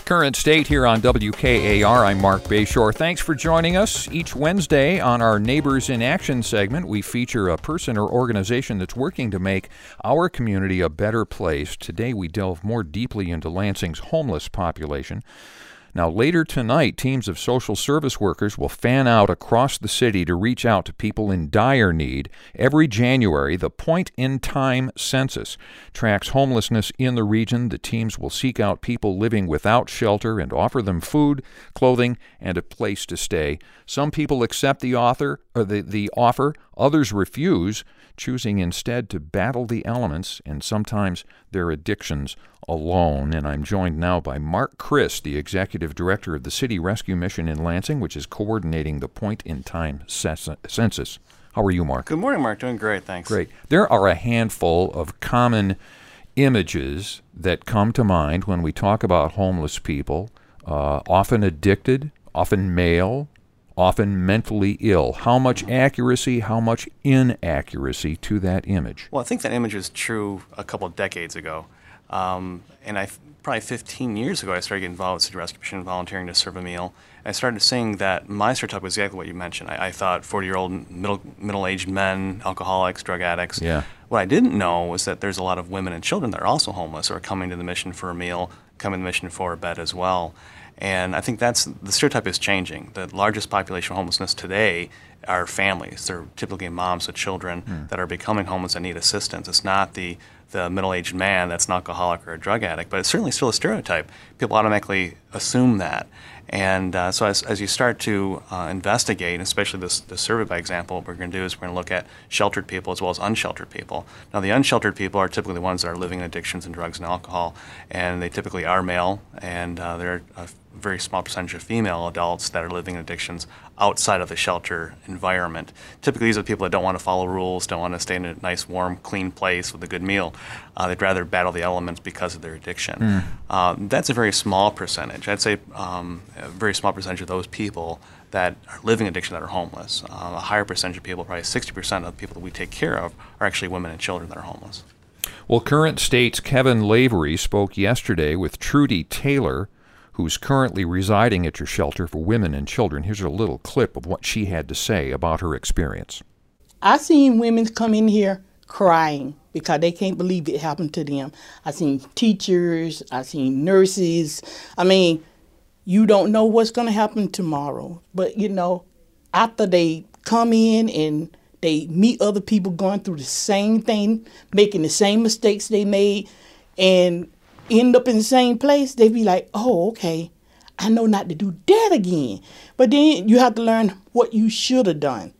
Current State here on WKAR. I'm Mark Bayshore. Thanks for joining us. Each Wednesday on our Neighbors in Action segment, we feature a person or organization that's working to make our community a better place. Today we delve more deeply into Lansing's homeless population. Now, later tonight, teams of social service workers will fan out across the city to reach out to people in dire need. Every January, the Point in Time Census tracks homelessness in the region. The teams will seek out people living without shelter and offer them food, clothing, and a place to stay. Some people accept the offer, others refuse, choosing instead to battle the elements and sometimes their addictions alone. And I'm joined now by Mark Christ, the Executive Director of the City Rescue Mission in Lansing, which is coordinating the Point in Time Census. How are you, Mark? Good morning, Mark. Doing great, thanks. Great. There are a handful of common images that come to mind when we talk about homeless people, often addicted, often male, often mentally ill. How much accuracy, how much inaccuracy to that image? Well, I think that image was true a couple of decades ago. Probably 15 years ago, I started getting involved with City Rescue Mission, volunteering to serve a meal. And I started seeing that my stereotype was exactly what you mentioned. I thought 40-year-old middle-aged men, alcoholics, drug addicts. Yeah. What I didn't know was that there's a lot of women and children that are also homeless or are coming to the mission for a meal, coming to the mission for a bed as well. And I think the stereotype is changing. The largest population of homelessness today are families. They're typically moms with children that are becoming homeless and need assistance. It's not the middle-aged man that's an alcoholic or a drug addict, but it's certainly still a stereotype. People automatically assume that. And so as you start to investigate, especially this survey by example, what we're going to do is we're going to look at sheltered people as well as unsheltered people. Now, the unsheltered people are typically the ones that are living in addictions and drugs and alcohol, and they typically are male, and they're a very small percentage of female adults that are living in addictions outside of the shelter environment. Typically, these are people that don't want to follow rules, don't want to stay in a nice, warm, clean place with a good meal. They'd rather battle the elements because of their addiction. That's a very small percentage. I'd say a very small percentage of those people that are living addiction that are homeless. A higher percentage of people, probably 60% of the people that we take care of, are actually women and children that are homeless. Well, Current State's Kevin Lavery spoke yesterday with Trudy Taylor, who's currently residing at your shelter for women and children. Here's a little clip of what she had to say about her experience. I seen women come in here crying because they can't believe it happened to them. I seen teachers, I seen nurses. I mean, you don't know what's going to happen tomorrow. But, after they come in and they meet other people going through the same thing, making the same mistakes they made, and end up in the same place, they be like, oh, okay, I know not to do that again. But then you have to learn what you should have done.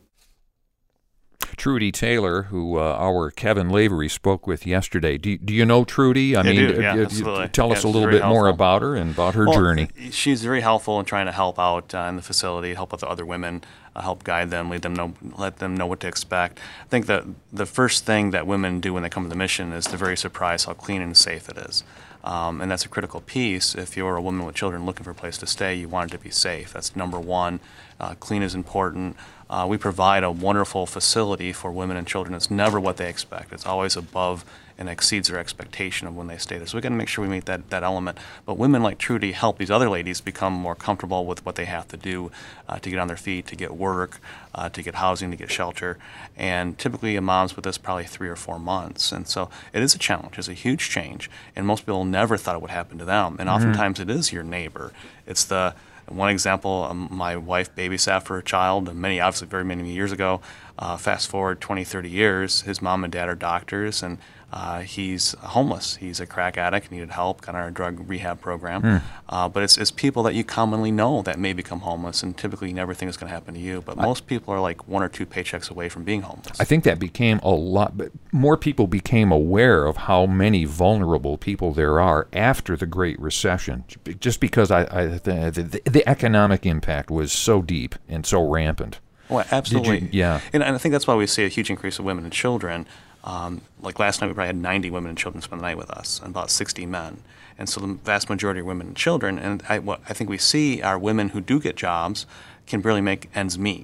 Trudy Taylor, who our Kevin Lavery spoke with yesterday. Do you know Trudy? I do, absolutely. Tell us a little bit more about her and about her journey. She's very helpful in trying to help out in the facility, help with the other women, help guide them, let them know what to expect. I think that the first thing that women do when they come to the mission is they're very surprised how clean and safe it is. And that's a critical piece. If you're a woman with children looking for a place to stay, you want it to be safe. That's number one. Clean is important. We provide a wonderful facility for women and children. It's never what they expect. It's always above and exceeds their expectation of when they stay there. So we've got to make sure we meet that element. But women like Trudy help these other ladies become more comfortable with what they have to do to get on their feet, to get work, to get housing, to get shelter. And typically a mom's with us probably 3 or 4 months. And so it is a challenge. It's a huge change. And most people never thought it would happen to them. And oftentimes it is your neighbor. It's one example, my wife babysat for a child obviously very many years ago. Fast forward 20, 30 years, his mom and dad are doctors, and he's homeless. He's a crack addict, needed help, got on our drug rehab program. But it's people that you commonly know that may become homeless, and typically you never think it's going to happen to you. But most people are like 1 or 2 paychecks away from being homeless. I think that became a lot, but more people became aware of how many vulnerable people there are after the Great Recession, just because the economic impact was so deep and so rampant. Well, absolutely. Yeah. And I think that's why we see a huge increase of women and children. Like last night, we probably had 90 women and children spend the night with us, and about 60 men. And so the vast majority are women and children. And what I think we see are women who do get jobs can barely make ends meet.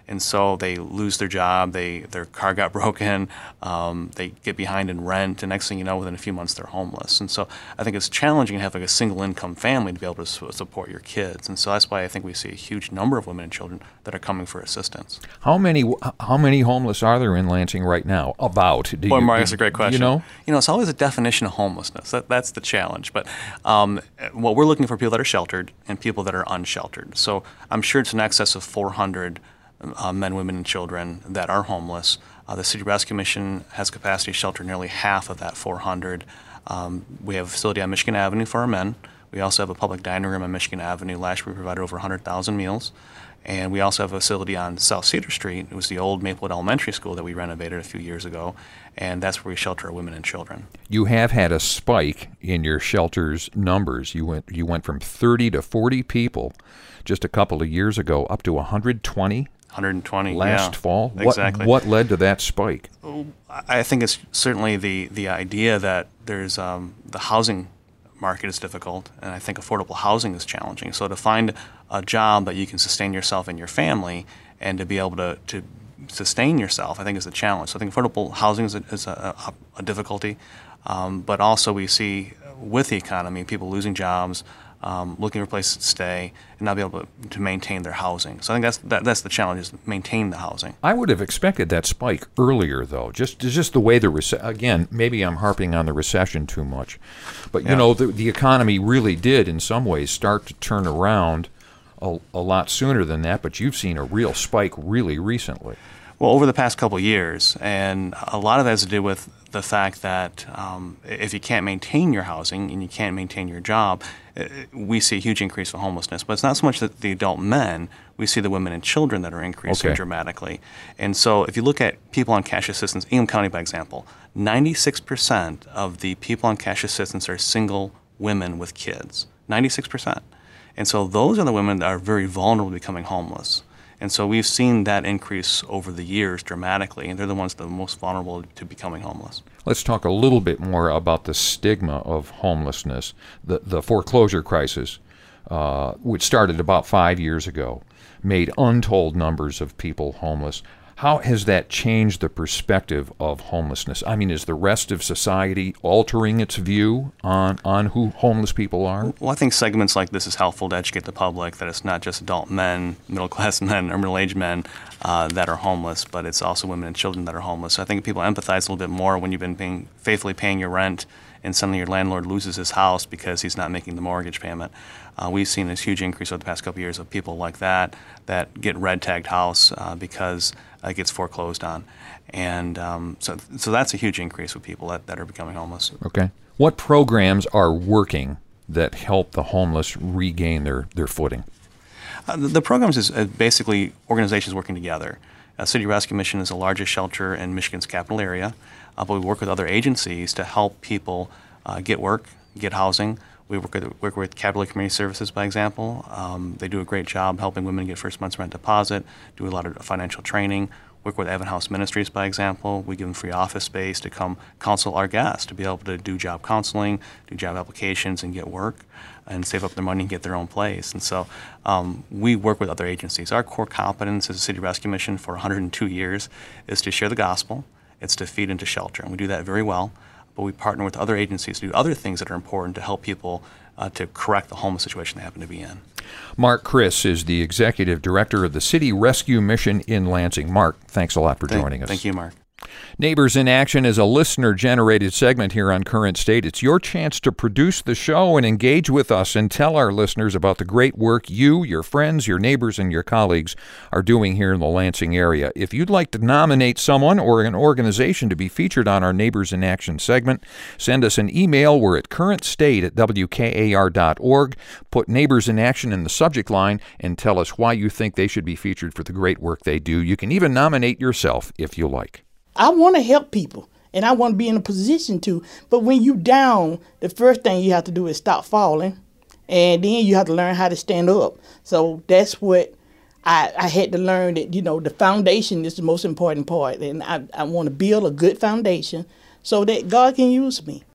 and so they lose their job, their car got broken, they get behind in rent, and next thing you know, within a few months, they're homeless. And so I think it's challenging to have like a single income family to be able to support your kids. And so that's why I think we see a huge number of women and children that are coming for assistance. How many homeless are there in Lansing right now? About? Boy, Mark, that's a great question. You know, it's always a definition of homelessness. That's the challenge. But what we're looking for people that are sheltered and people that are unsheltered. So I'm sure it's in excess of 400 men, women, and children that are homeless. The City Rescue Mission has capacity to shelter nearly half of that 400. We have a facility on Michigan Avenue for our men. We also have a public dining room on Michigan Avenue. Last year we provided over 100,000 meals. And we also have a facility on South Cedar Street. It was the old Maplewood Elementary School that we renovated a few years ago. And that's where we shelter our women and children. You have had a spike in your shelter's numbers. You went from 30 to 40 people just a couple of years ago up to 120 last fall. Exactly. What led to that spike? I think it's certainly the idea that there's the housing market is difficult, and I think affordable housing is challenging. So to find a job that you can sustain yourself and your family, and to be able to sustain yourself, I think is a challenge. So I think affordable housing is a difficulty, but also we see with the economy people losing jobs, looking for a place to stay, and not be able to maintain their housing. So I think that's the challenge, is maintain the housing. I would have expected that spike earlier, though. Just the way again, maybe I'm harping on the recession too much, but you know, the economy really did in some ways start to turn around a lot sooner than that. But you've seen a real spike really recently. Well, over the past couple of years, and a lot of that has to do with the fact that if you can't maintain your housing and you can't maintain your job, we see a huge increase of homelessness. But it's not so much that the adult men, we see the women and children that are increasing dramatically. And so if you look at people on cash assistance, Ingham County by example, 96% of the people on cash assistance are single women with kids, 96%. And so those are the women that are very vulnerable to becoming homeless. And so we've seen that increase over the years dramatically, and they're the ones that are most vulnerable to becoming homeless. Let's talk a little bit more about the stigma of homelessness. The foreclosure crisis, which started about 5 years ago, made untold numbers of people homeless. How has that changed the perspective of homelessness? I mean, is the rest of society altering its view on who homeless people are? Well, I think segments like this is helpful to educate the public that it's not just adult men, middle-class men, or middle-aged men that are homeless, but it's also women and children that are homeless. So I think people empathize a little bit more when you've been faithfully paying your rent and suddenly your landlord loses his house because he's not making the mortgage payment. We've seen this huge increase over the past couple of years of people like that get red-tagged house because it gets foreclosed on. And so that's a huge increase with people that are becoming homeless. Okay. What programs are working that help the homeless regain their footing? The programs is basically organizations working together. City Rescue Mission is the largest shelter in Michigan's capital area, but we work with other agencies to help people get work, get housing. We work with Capital Community Services, by example. They do a great job helping women get first month's rent deposit, do a lot of financial training. Work with Evan House Ministries, by example. We give them free office space to come counsel our guests, to be able to do job counseling, do job applications, and get work, and save up their money and get their own place. And so we work with other agencies. Our core competence as a City Rescue Mission for 102 years is to share the gospel. It's to feed into shelter, and we do that very well. But we partner with other agencies to do other things that are important to help people to correct the homeless situation they happen to be in. Mark Criss is the Executive Director of the City Rescue Mission in Lansing. Mark, thanks a lot for joining us. Thank you, Mark. Neighbors in Action is a listener-generated segment here on Current State. It's your chance to produce the show and engage with us and tell our listeners about the great work you, your friends, your neighbors, and your colleagues are doing here in the Lansing area. If you'd like to nominate someone or an organization to be featured on our Neighbors in Action segment, send us an email. We're at currentstate@wkar.org. Put Neighbors in Action in the subject line and tell us why you think they should be featured for the great work they do. You can even nominate yourself if you like. I want to help people, and I want to be in a position to. But when you down, the first thing you have to do is stop falling, and then you have to learn how to stand up. So that's what I had to learn, that, you know, the foundation is the most important part, and I want to build a good foundation so that God can use me.